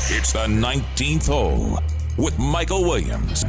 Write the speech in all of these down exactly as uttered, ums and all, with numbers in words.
It's the nineteenth hole with Michael Williams.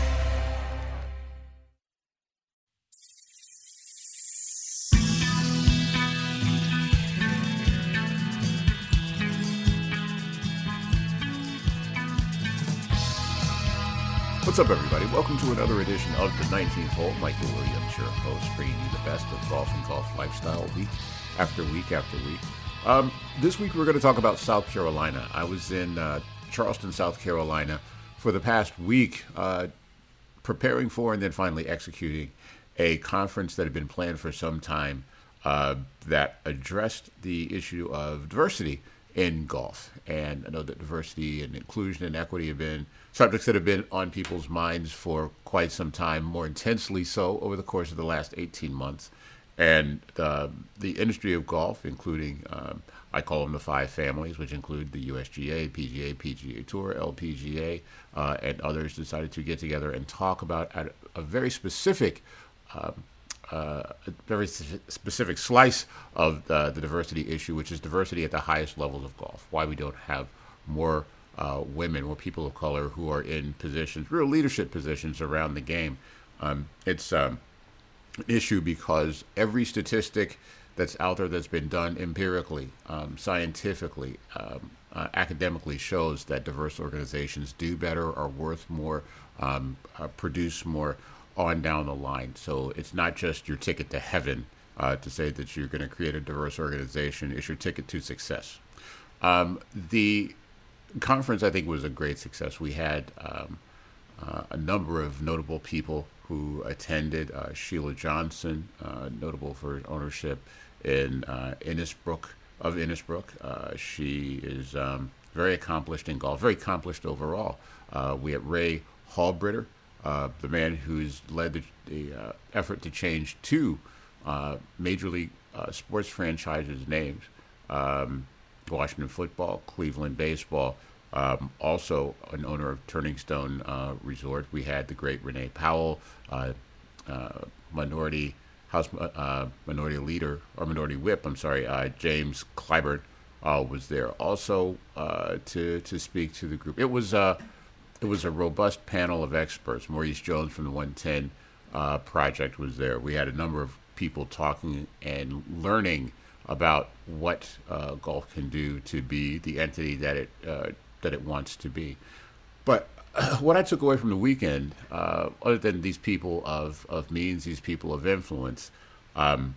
What's up, everybody? Welcome to another edition of the nineteenth hole. Michael Williams, your host, bringing you the best of golf and golf lifestyle week after week after week. Um, this week we're going to talk about South Carolina. I was in uh, Charleston, South Carolina for the past week, uh, preparing for and then finally executing a conference that had been planned for some time uh, that addressed the issue of diversity in golf. And I know that diversity and inclusion and equity have been subjects that have been on people's minds for quite some time, more intensely so over the course of the last eighteen months. And uh, the industry of golf, including, um, I call them the five families, which include the U S G A, P G A, P G A Tour, L P G A, uh, and others, decided to get together and talk about a, a very specific um, Uh, a very specific slice of uh, the diversity issue, which is diversity at the highest levels of golf. Why we don't have more uh, women, more people of color who are in positions, real leadership positions around the game. Um, it's um, an issue because every statistic that's out there that's been done empirically, um, scientifically, um, uh, academically shows that diverse organizations do better, are worth more, um, uh, produce more on down the line. So it's not just your ticket to heaven uh, to say that you're going to create a diverse organization. It's your ticket to success. Um, the conference, I think, was a great success. We had um, uh, a number of notable people who attended. Uh, Sheila Johnson, uh, notable for ownership in uh, Innisbrook of Innisbrook. Uh, she is um, very accomplished in golf, very accomplished overall. Uh, we had Ray Hallbritter, Uh, the man who's led the, the uh, effort to change two uh, major league uh, sports franchises' names, um, Washington Football, Cleveland Baseball, um, also an owner of Turning Stone uh, Resort. We had the great Renee Powell, uh, uh, minority House uh, minority leader, or minority whip, I'm sorry, uh, James Clyburn uh, was there also uh, to, to speak to the group. It was... Uh, It was a robust panel of experts. Maurice Jones from the one ten uh, Project was there. We had a number of people talking and learning about what uh, golf can do to be the entity that it uh, that it wants to be. But uh, what I took away from the weekend, uh, other than these people of, of means, these people of influence, um,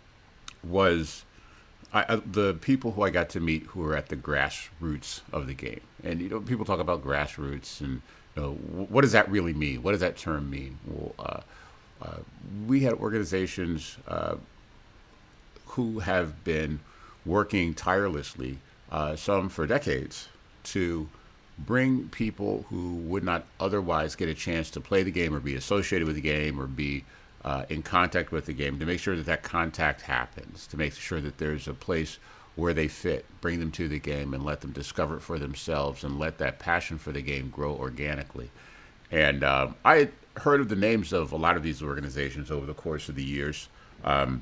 was I, uh, the people who I got to meet who were at the grassroots of the game. And, you know, people talk about grassroots and, you know, what does that really mean? What does that term mean? Well, uh, uh, we had organizations uh, who have been working tirelessly, uh, some for decades, to bring people who would not otherwise get a chance to play the game or be associated with the game or be Uh, in contact with the game, to make sure that that contact happens, to make sure that there's a place where they fit, bring them to the game and let them discover it for themselves and let that passion for the game grow organically. And uh, I had heard of the names of a lot of these organizations over the course of the years. Um,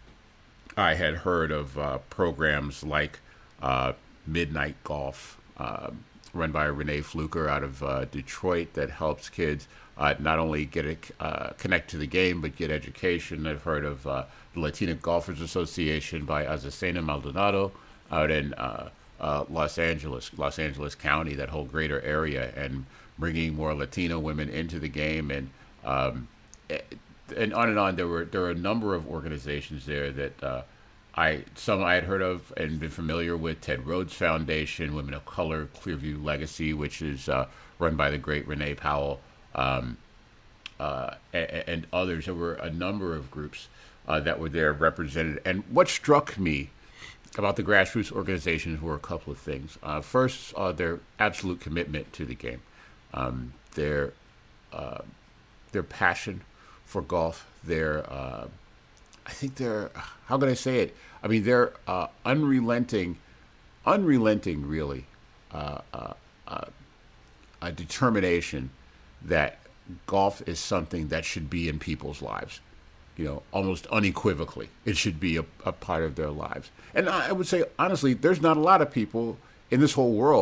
I had heard of uh, programs like uh, Midnight Golf, uh, run by Renee Fluker out of uh, Detroit, that helps kids Uh, not only get a, uh, connect to the game, but get education. I've heard of uh, the Latina Golfers Association by Azucena Maldonado out in uh, uh, Los Angeles, Los Angeles County, that whole greater area, and bringing more Latino women into the game, and um, and on and on. There were there were a number of organizations there that uh, I some I had heard of and been familiar with. Ted Rhodes Foundation, Women of Color, Clearview Legacy, which is uh, run by the great Renee Powell. Um, uh, and, and others. There were a number of groups uh, that were there represented. And what struck me about the grassroots organizations were a couple of things. Uh, first, uh, their absolute commitment to the game, um, their uh, their passion for golf, their uh, I think they're, how can I say it? I mean, they're uh, unrelenting, unrelenting, really, uh, uh, uh, a determination that golf is something that should be in people's lives, you know, almost unequivocally. It should be a, a part of their lives. And I would say, honestly, there's not a lot of people in this whole world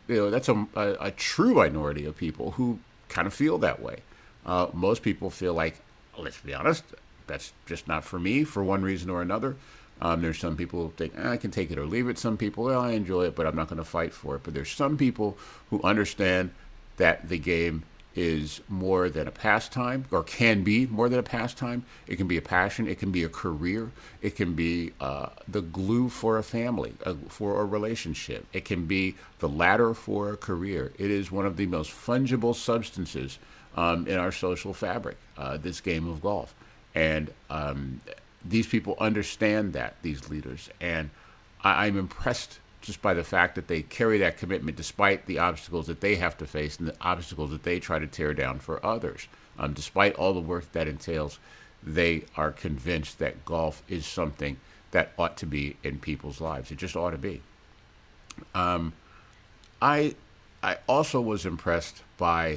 you know, that's a, a, a true minority of people who kind of feel that way. Uh, most people feel like, let's be honest, that's just not for me for one reason or another. Um, there's some people who think, eh, I can take it or leave it. Some people, well, I enjoy it, but I'm not going to fight for it. But there's some people who understand that the game is more than a pastime, or can be more than a pastime. It can be a passion. It can be a career. It can be uh, the glue for a family, uh, for a relationship. It can be the ladder for a career. It is one of the most fungible substances um, in our social fabric, uh, this game of golf. And um, these people understand that, these leaders. And I- I'm impressed just by the fact that they carry that commitment despite the obstacles that they have to face and the obstacles that they try to tear down for others. Um, despite all the work that entails, they are convinced that golf is something that ought to be in people's lives. It just ought to be. Um, I I also was impressed by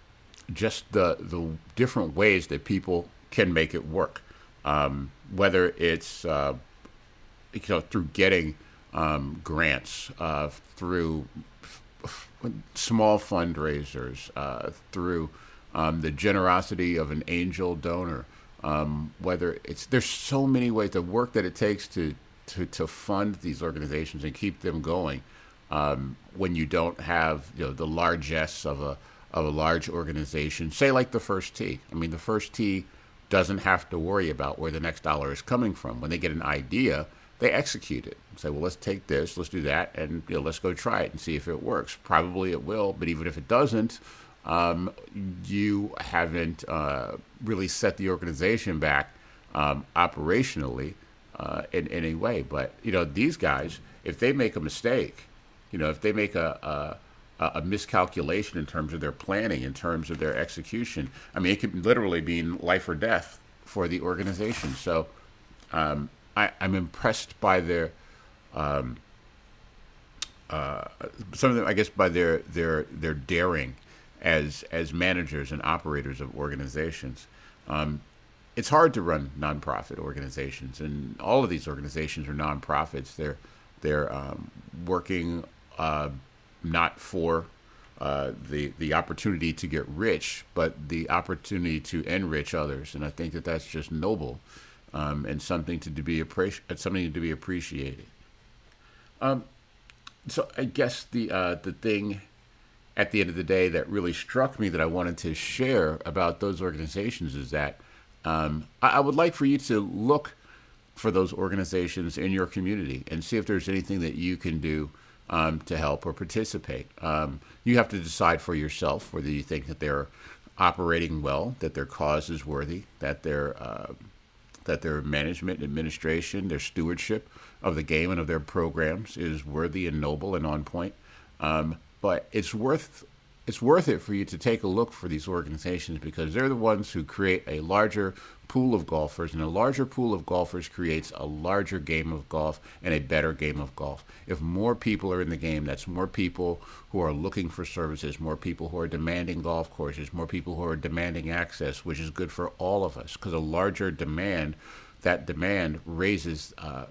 just the the different ways that people can make it work. Um, whether it's uh, you know through getting Um, grants, uh, through f- f- small fundraisers, uh, through um, the generosity of an angel donor. Um, whether it's there's so many ways, the work that it takes to to, to fund these organizations and keep them going. Um, when you don't have you know the largesse of a of a large organization, say like the First Tee. I mean, the First Tee doesn't have to worry about where the next dollar is coming from. When they get an idea, they execute it. Say, well, let's take this, let's do that, and you know, let's go try it and see if it works. Probably it will, but even if it doesn't, um, you haven't uh, really set the organization back um, operationally uh, in, in any way. But you know, these guys, if they make a mistake, you know, if they make a, a a miscalculation in terms of their planning, in terms of their execution, I mean, it could literally mean life or death for the organization. So. Um, I, I'm impressed by their, um, uh, some of them, I guess, by their their their daring as as managers and operators of organizations. Um, it's hard to run nonprofit organizations, and all of these organizations are nonprofits. They're they're um, working uh, not for uh, the the opportunity to get rich, but the opportunity to enrich others, and I think that that's just noble. Um, and something to be appreci- something to be appreciated. Um, so I guess the uh, the thing at the end of the day that really struck me that I wanted to share about those organizations is that um, I, I would like for you to look for those organizations in your community and see if there's anything that you can do um, to help or participate. Um, you have to decide for yourself whether you think that they're operating well, that their cause is worthy, that they're uh, that their management and administration, their stewardship of the game and of their programs is worthy and noble and on point. Um, but it's worth it's worth it for you to take a look for these organizations because they're the ones who create a larger pool of golfers, and a larger pool of golfers creates a larger game of golf and a better game of golf. If more people are in the game, that's more people who are looking for services, more people who are demanding golf courses, more people who are demanding access, which is good for all of us because a larger demand, that demand raises uh,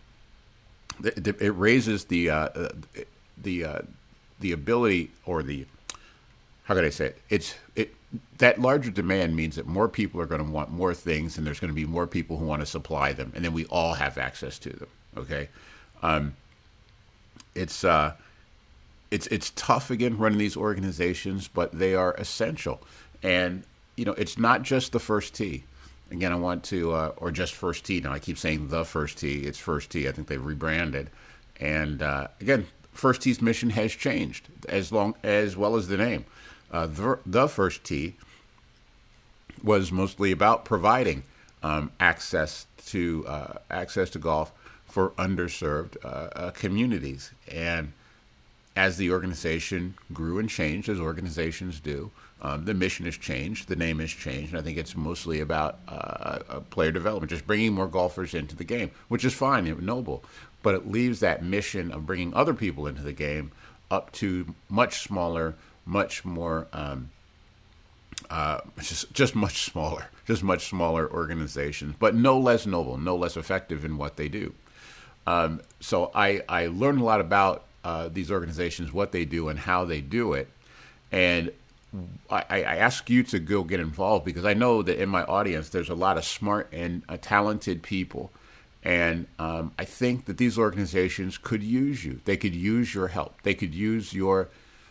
it raises the uh, the uh, the ability or the how could I say it? It's it that larger demand means that more people are going to want more things, and there's going to be more people who want to supply them, and then we all have access to them. Okay, um, it's uh, it's it's tough again running these organizations, but they are essential, and you know it's not just the First Tee. Again, I want to uh, or just First Tee. Now I keep saying the First Tee. It's First Tee. I think they've rebranded, and uh, again, First Tee's mission has changed as long as well as the name. Uh, the, the First Tee was mostly about providing um, access to uh, access to golf for underserved uh, uh, communities. And as the organization grew and changed, as organizations do, um, the mission has changed, the name has changed, and I think it's mostly about uh, player development, just bringing more golfers into the game, which is fine and noble. But it leaves that mission of bringing other people into the game up to much smaller, much more, um, uh, just, just much smaller, just much smaller organizations, but no less noble, no less effective in what they do. Um, so I, I learned a lot about uh, these organizations, what they do, and how they do it. And I, I ask you to go get involved because I know that in my audience there's a lot of smart and uh, talented people. And um, I think that these organizations could use you. They could use your help. They could use your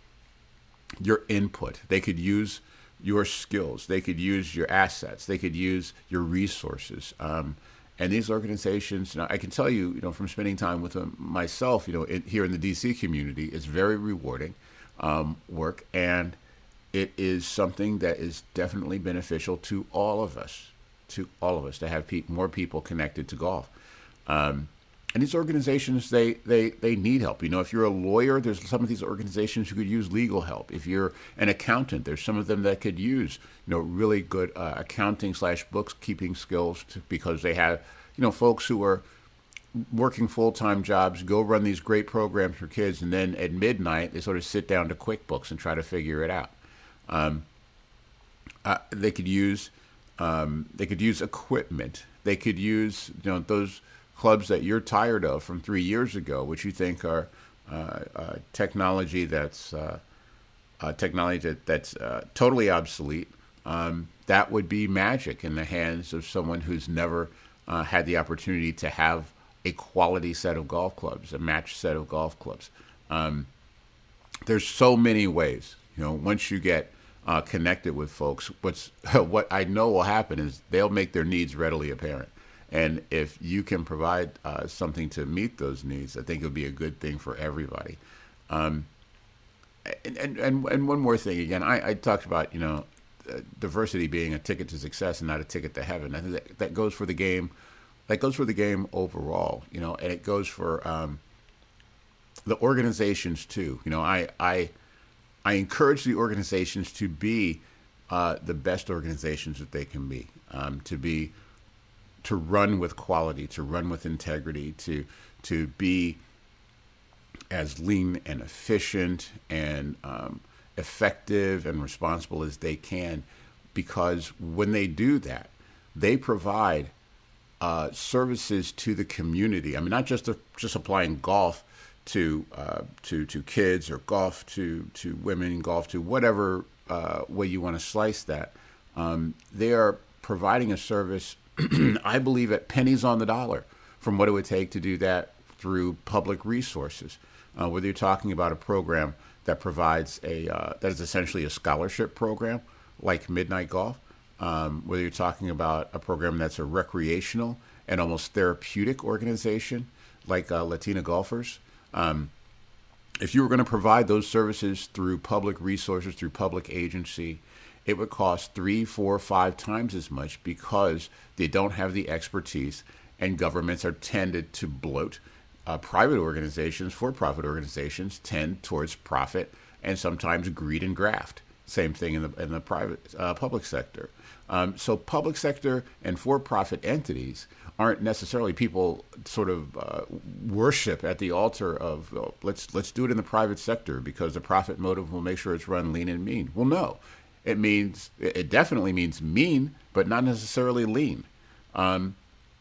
your input. They could use your skills. They could use your assets. They could use your resources. Um, and these organizations, you know, I can tell you, you know, from spending time with them myself, you know, in, here in the D C community, it's very rewarding um, work, and it is something that is definitely beneficial to all of us, to all of us, to have pe- more people connected to golf. Um, and these organizations, they, they, they need help. You know, if you're a lawyer, there's some of these organizations who could use legal help. If you're an accountant, there's some of them that could use, you know, really good uh, accounting slash bookkeeping skills to, because they have, you know, folks who are working full-time jobs, go run these great programs for kids, and then at midnight, they sort of sit down to QuickBooks and try to figure it out. Um, uh, they could use, um, they could use equipment. They could use, you know, those clubs that you're tired of from three years ago, which you think are uh, uh, technology that's uh, uh, technology that, that's uh, totally obsolete. Um, that would be magic in the hands of someone who's never uh, had the opportunity to have a quality set of golf clubs, a matched set of golf clubs. Um, there's so many ways. You know, once you get uh, connected with folks, what's what I know will happen is they'll make their needs readily apparent. And if you can provide uh, something to meet those needs, I think it would be a good thing for everybody. Um, and, and, and and one more thing, again, I, I talked about, you know, uh, diversity being a ticket to success and not a ticket to heaven. I think that, that goes for the game. That goes for the game overall, you know, and it goes for um, the organizations too. You know, I I I encourage the organizations to be uh, the best organizations that they can be, um, to be. to run with quality, to run with integrity, to to be as lean and efficient and um, effective and responsible as they can, because when they do that, they provide uh, services to the community. I mean, not just a, just applying golf to uh, to to kids or golf to to women, golf to whatever uh, way you want to slice that. Um, they are providing a service, I believe, at pennies on the dollar from what it would take to do that through public resources. Uh, whether you're talking about a program that provides a, uh, that is essentially a scholarship program like Midnight Golf, um, whether you're talking about a program that's a recreational and almost therapeutic organization like uh, Latina Golfers. Um, if you were going to provide those services through public resources, through public agency, it would cost three, four, five times as much because they don't have the expertise, and governments are tended to bloat. Uh, private organizations, for-profit organizations, tend towards profit and sometimes greed and graft. Same thing in the in the private uh, public sector. Um, so public sector and for-profit entities aren't necessarily people sort of uh, worship at the altar of oh, let's let's do it in the private sector because the profit motive will make sure it's run lean and mean. Well, no. It means, it definitely means mean, but not necessarily lean. Um,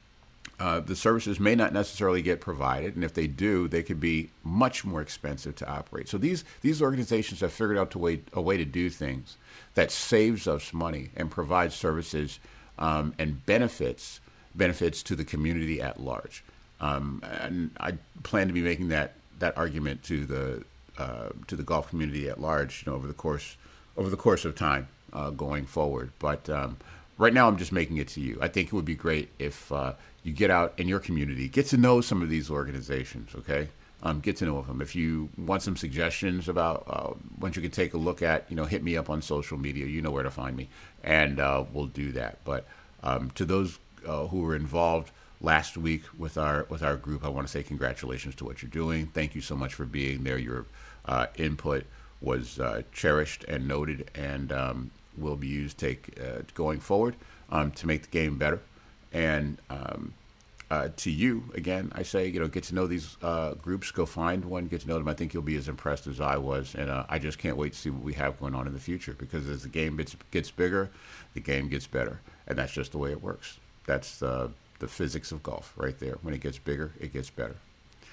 uh, the services may not necessarily get provided, and if they do, they could be much more expensive to operate. So these these organizations have figured out a way, a way to do things that saves us money and provides services um, and benefits benefits to the community at large. Um, and I plan to be making that that argument to the uh, to the golf community at large, you know, over the course. over the course of time uh, going forward. But um, right now I'm just making it to you. I think it would be great if uh, you get out in your community, get to know some of these organizations, okay? Um, get to know them. If you want some suggestions about uh, ones you can take a look at, you know, hit me up on social media. You know where to find me, and uh, we'll do that. But um, to those uh, who were involved last week with our with our group, I want to say congratulations to what you're doing. Thank you so much for being there. Your uh, input was uh, cherished and noted, and um, will be used take uh, going forward um, to make the game better. And um, uh, to you, again, I say, you know, get to know these uh, groups, go find one, get to know them. I think you'll be as impressed as I was, and uh, I just can't wait to see what we have going on in the future, because as the game gets, gets bigger, the game gets better, and that's just the way it works. That's uh, the physics of golf right there. When it gets bigger, it gets better.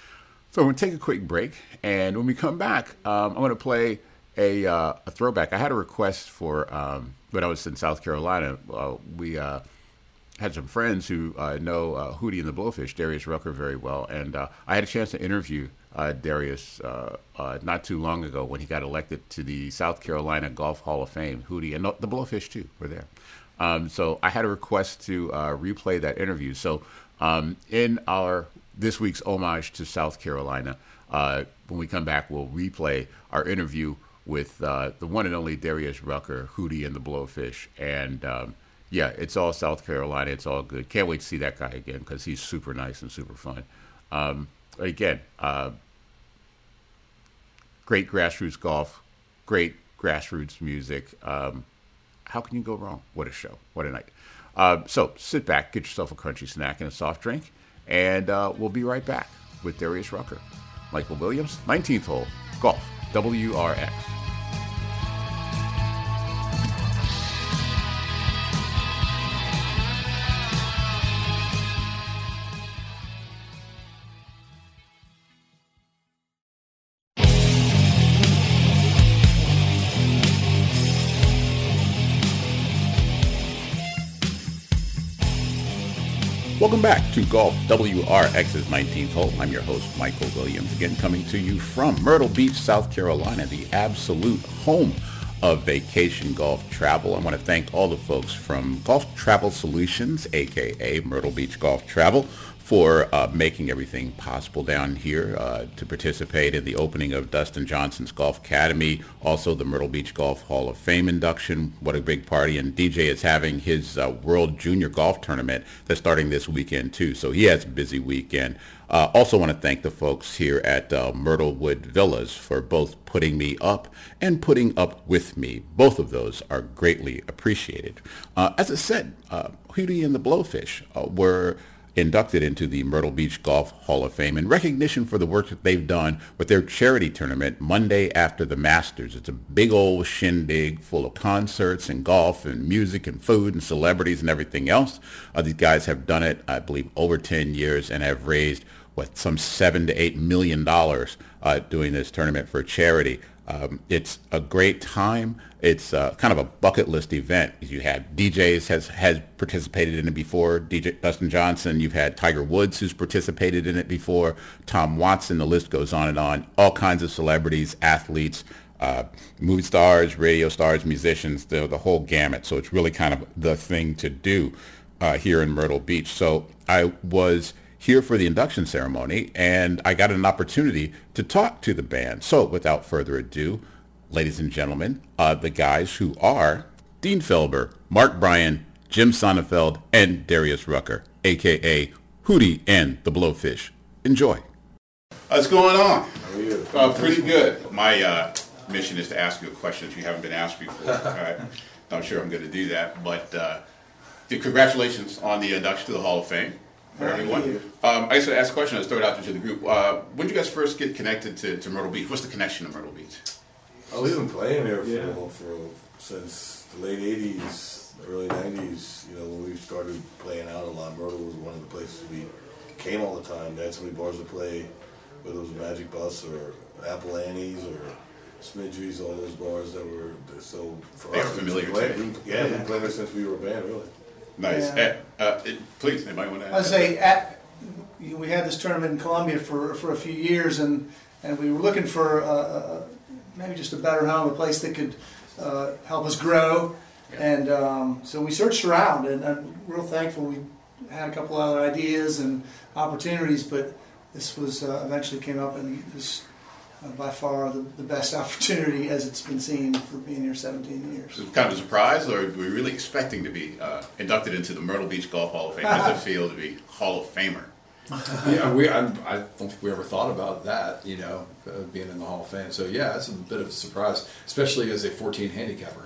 So I'm going to take a quick break, and when we come back, um, I'm going to play a, uh, a throwback. I had a request for um, when I was in South Carolina. Uh, we uh, had some friends who uh, know uh, Hootie and the Blowfish, Darius Rucker, very well, and uh, I had a chance to interview uh, Darius uh, uh, not too long ago when he got elected to the South Carolina Golf Hall of Fame. Hootie and the Blowfish too were there. Um, so I had a request to uh, replay that interview. So um, in our this week's homage to South Carolina, uh, when we come back, we'll replay our interview with uh, the one and only Darius Rucker, Hootie and the Blowfish. And um, yeah, it's all South Carolina. It's all good. Can't wait to see that guy again because he's super nice and super fun. Um, again, uh, great grassroots golf, great grassroots music. Um, how can you go wrong? What a show. What a night. Uh, so sit back, get yourself a crunchy snack and a soft drink, and uh, we'll be right back with Darius Rucker. Michael Williams, nineteenth hole, golf, W R X. Welcome back to Golf W R X's nineteenth hole. I'm your host, Michael Williams, again coming to you from Myrtle Beach, South Carolina, the absolute home of vacation golf travel. I want to thank all the folks from Golf Travel Solutions, aka Myrtle Beach Golf Travel, for uh, making everything possible down here uh, to participate in the opening of Dustin Johnson's Golf Academy, also the Myrtle Beach Golf Hall of Fame induction. What a big party. And D J is having his uh, World Junior Golf Tournament that's starting this weekend too, so he has a busy weekend. Uh, also want to thank the folks here at uh, Myrtlewood Villas for both putting me up and putting up with me. Both of those are greatly appreciated. Uh, as I said, uh, Hootie and the Blowfish uh, were inducted into the Myrtle Beach Golf Hall of Fame in recognition for the work that they've done with their charity tournament Monday after the Masters. It's a big old shindig full of concerts and golf and music and food and celebrities and everything else. Uh, these guys have done it, I believe, over ten years and have raised, what, some seven to eight million dollars uh, doing this tournament for charity. Um, it's a great time. It's uh, kind of a bucket list event. You had D Js has has participated in it before. D J Dustin Johnson. You've had Tiger Woods who's participated in it before. Tom Watson. The list goes on and on. All kinds of celebrities, athletes, uh, movie stars, radio stars, musicians. The the whole gamut. So it's really kind of the thing to do uh, here in Myrtle Beach. So I was here for the induction ceremony, and I got an opportunity to talk to the band. So without further ado, ladies and gentlemen, uh, the guys who are Dean Felber, Mark Bryan, Jim Sonnefeld, and Darius Rucker, a k a. Hootie and the Blowfish. Enjoy. What's going on? How are you? Uh, pretty good. My uh, mission is to ask you a question that you haven't been asked before. All right? I'm sure I'm going to do that, but uh, congratulations on the induction to the Hall of Fame. For everyone. Um, I just want to ask a question. Let's throw it out there to the group. Uh, when did you guys first get connected to, to Myrtle Beach? What's the connection to Myrtle Beach? Oh, we've been playing there for, Yeah. for since the late eighties, early nineties. You know, when we started playing out a lot, Myrtle was one of the places we came all the time. They had so many bars to play, whether it was Magic Bus or Apple Annie's or Smidgery's, all those bars that were so for They us. are familiar we played, to you. we, yeah, we've been playing there since we were a band, really. Nice. Yeah. Uh, uh, it, please, anybody want to add? I say at, we had this tournament in Columbia for, for a few years, and, and we were looking for uh, uh, maybe just a better home, a place that could uh, help us grow. Yeah. And um, so we searched around, and I'm real thankful we had a couple other ideas and opportunities, but this was uh, eventually came up, and this uh, by far the, the best opportunity as it's been seen for being here seventeen years. Was it kind of a surprise, or were we really expecting to be uh, inducted into the Myrtle Beach Golf Hall of Fame? How does it feel to be Hall of Famer? Yeah, we. I, I don't think we ever thought about that. You know, uh, being in the Hall of Fame. So yeah, it's a bit of a surprise, especially as a fourteen handicapper.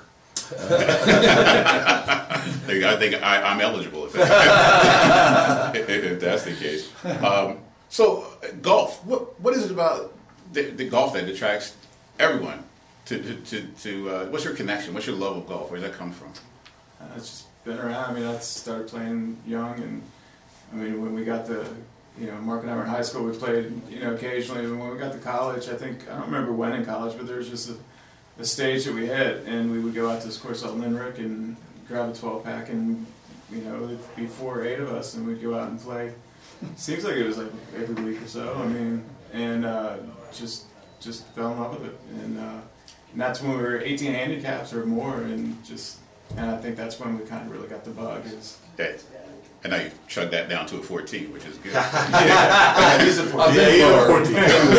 I think I, I'm eligible if, that, if, if that's the case. Um, so uh, golf. What what is it about the, the golf that attracts everyone to to to, to uh, what's your connection? What's your love of golf? Where does that come from? Uh, it's just been around. I mean, I started playing young, and I mean, when we got the you know, Mark and I were in high school. We played, you know, occasionally. And when we got to college, I think I don't remember when in college, but there was just a, a stage that we hit, and we would go out to this course out in Limerick and grab a twelve pack, and you know, it'd be four or eight of us, and we'd go out and play. Seems like it was like every week or so. I mean, and uh, just just fell in love with it, and, uh, and that's when we were eighteen handicaps or more, and just and I think that's when we kind of really got the bug. Is Okay. And now you've chugged that down to a fourteen, which is good. yeah, he's a fourteen. Yeah, yeah, fourteen.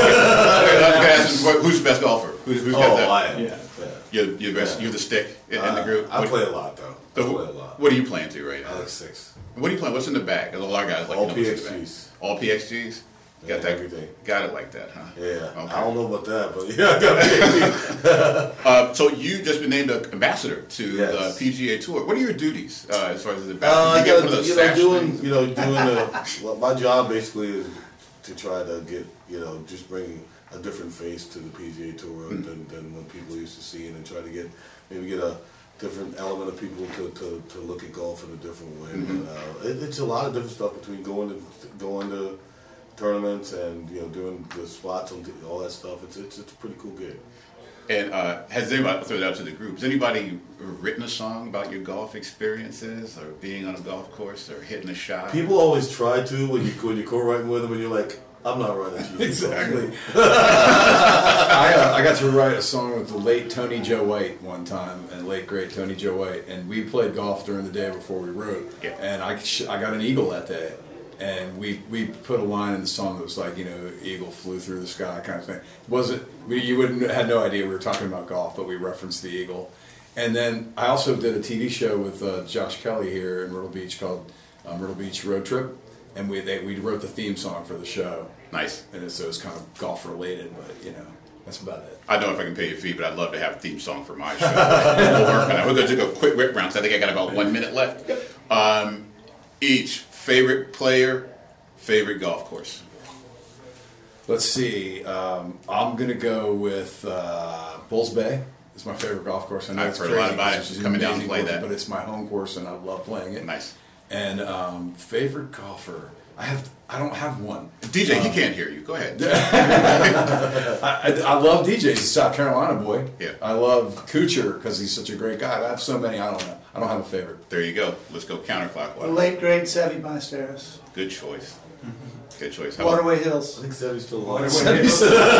Who's the best golfer? Who's, who's got Oh, that? I am. Yeah. Yeah. You're, you're, the best, Yeah. you're the stick in, in Uh, the group. I What- play a lot, though. I so play a lot. What are you playing to right now? I like six. What are you playing? What's in the bag? There's a lot of guys like All you know what's in the bag. P X Gs. All P X Gs? Got Yeah, that? everything. Got it like that, huh? Yeah. Okay. I don't know about that, but yeah, I got P X Gs. Uh, so you've just been named an ambassador to Yes. the P G A Tour. What are your duties uh, as far as the Uh, ambassador? I you get one of got those you know sash doing things? you know doing the well, my job basically is to try to get you know just bring a different face to the P G A Tour Mm. than, than what people used to see, and try to get maybe get a different element of people to, to, to look at golf in a different way. Mm-hmm. But, uh, it, it's a lot of different stuff between going to going to tournaments and you know doing the spots and all that stuff. It's it's, it's a pretty cool gig. And uh, has anybody, I'll throw it out to the group, has anybody written a song about your golf experiences or being on a golf course or hitting a shot? People always try to when you when you co-writing with them, and you're like, I'm not writing to you. Exactly. I, uh, I got to write a song with the late Tony Joe White one time, and late great Tony Joe White, and we played golf during the day before we wrote. Yeah. And I, sh- I got an eagle that day, and we, we put a line in the song that was like, you know, eagle flew through the sky kind of thing. It wasn't we, you wouldn't had no idea we were talking about golf, but we referenced the eagle. And then I also did a T V show with uh, Josh Kelly here in Myrtle Beach called uh, Myrtle Beach Road Trip, and we they, we wrote the theme song for the show. Nice. And so it's kind of golf related, but you know, that's about it. I don't know if I can pay you a fee, but I'd love to have a theme song for my show. We'll work on that. We're going to do a quick rip round, so I think I got about one minute left. Um, each, favorite player, favorite golf course. Let's see. Um, I'm gonna go with uh, Bulls Bay. It's my favorite golf course. I know I've it's heard a lot crazy, about it. it's just Coming down to amazing play course, that. but it's my home course, and I love playing it. Nice. And um, favorite golfer. I have. I don't have one. D J, Um, he can't hear you. Go ahead. I, I, I love D Js. He's a South Carolina boy. Yeah. I love Kuchar because he's such a great guy. I have so many. I don't know. I don't have a favorite. There you go. Let's go The counterclockwise. late great Seve Ballesteros. Good choice. Good choice. How about- Waterway I Hills. think Sevy's still alive. There you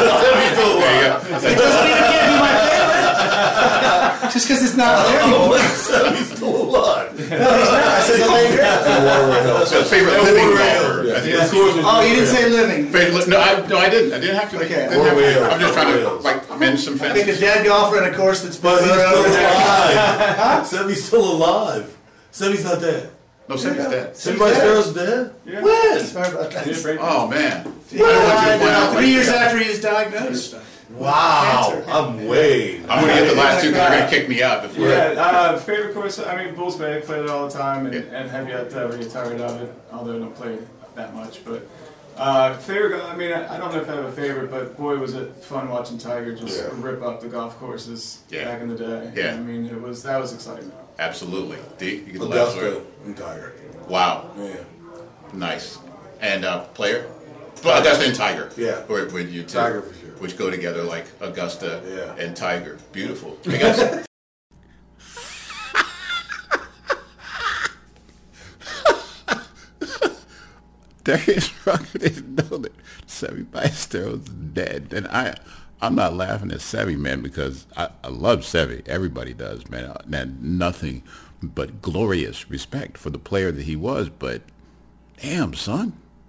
go. It doesn't mean it can't be my favorite. Just because it's not there anymore. Sevy's still alive. No, he's not. I said the late great. So favorite living golfer. Yeah. I think that's Oh, you didn't say living. favorite li- no, I, no, I didn't. I didn't have to. Okay. I didn't have to. Waterway I'm just trying to Hills. like mend some I think a fences. dead golfer in a course that's been But he's around still over there. alive. Sevy's still alive. Sevy's not dead. No, Sevy's dead. Seve Ballesteros dead? Yeah. When? Sorry about that. Oh man. He died, find uh, out three like years that. after he was diagnosed. Wow. Cancer. I'm way. I'm gonna get the last two because they're gonna kick me out before. Yeah, uh, favorite course, I mean, Bulls Bay, I played it all the time and, Yeah. and have yet to ever get tired of it, although I don't play that much. But uh, favorite, go- I mean, I, I don't know if I have a favorite, but boy, was it fun watching Tiger just Yeah. rip up the golf courses Yeah. back in the day. Yeah. I mean, it was that was exciting. Absolutely. D, you get the last Augusta word. and Tiger. Wow. Yeah. Nice. And uh, player? Well, Augusta and Tiger. Yeah. Or with you two. Tiger for sure. Which go together like Augusta Yeah. and Tiger. Beautiful. Hey guys. Darius Rucker didn't know that Seve Ballesteros is dead. And I, I'm not laughing at Seve, man, because I, I love Seve. Everybody does, man. And nothing but glorious respect for the player that he was. But damn, son.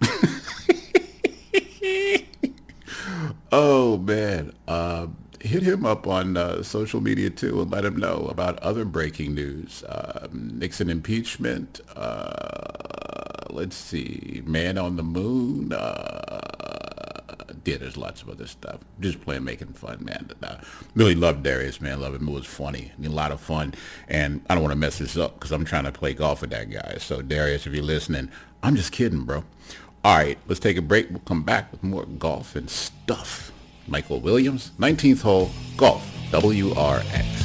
Oh, man. Uh, hit him up on uh, social media, too, and let him know about other breaking news. Uh, Nixon impeachment. Uh, let's see. Man on the Moon. Uh, yeah, there's lots of other stuff. Just playing, making fun, man. Uh, really loved Darius, man. Love him. It was funny. A lot of fun. And I don't want to mess this up because I'm trying to play golf with that guy. So, Darius, if you're listening, I'm just kidding, bro. All right, let's take a break. We'll come back with more golf and stuff. Michael Williams, nineteenth hole, golf, W R X.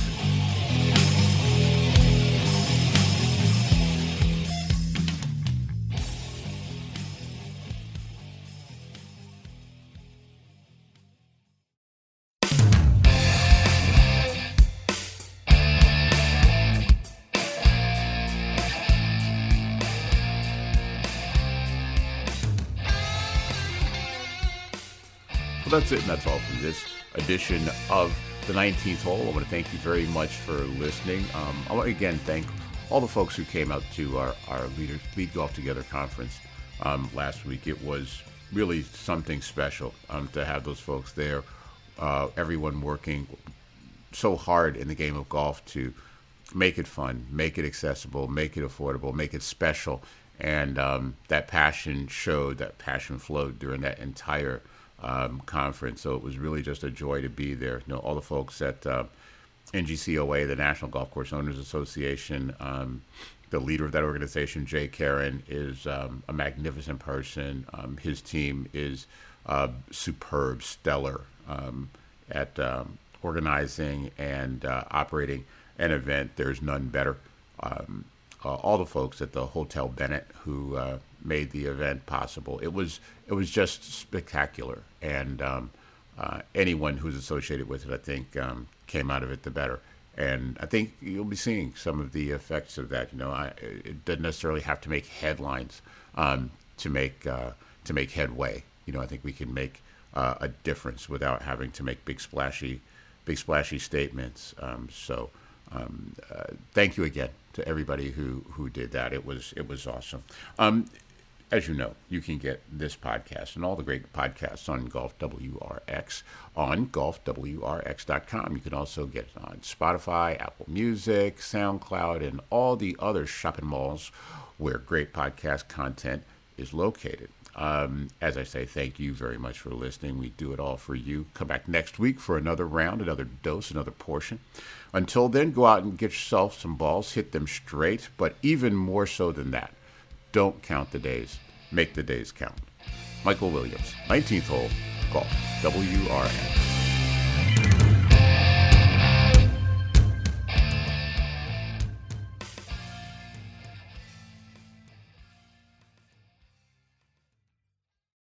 Well, that's it, and that's all for this edition of the nineteenth Hole. I want to thank you very much for listening. Um, I want to again thank all the folks who came out to our, our Leader, Lead Golf Together conference um, last week. It was really something special um, to have those folks there, uh, everyone working so hard in the game of golf to make it fun, make it accessible, make it affordable, make it special. And um, that passion showed, that passion flowed during that entire um, conference. So it was really just a joy to be there. You know, all the folks at uh, N G C O A, the National Golf Course Owners Association, um, the leader of that organization, Jay Karen, is um, a magnificent person. Um, his team is uh, superb, stellar um, at um, organizing and uh, operating an event. There's none better. Um, uh, all the folks at the Hotel Bennett who uh, made the event possible. It was it was just spectacular, and um, uh, anyone who's associated with it, I think, um, came out of it the better. And I think you'll be seeing some of the effects of that. You know, I, it doesn't necessarily have to make headlines um, to make uh, to make headway. You know, I think we can make uh, a difference without having to make big splashy, big splashy statements. Um, so, um, uh, thank you again to everybody who, who did that. It was it was awesome. Um, As you know, you can get this podcast and all the great podcasts on Golf W R X on golf w r x dot com. You can also get it on Spotify, Apple Music, SoundCloud, and all the other shopping malls where great podcast content is located. Um, as I say, thank you very much for listening. We do it all for you. Come back next week for another round, another dose, another portion. Until then, go out and get yourself some balls, hit them straight, but even more so than that, don't count the days. Make the days count. Michael Williams, nineteenth Hole, Golf, W R X.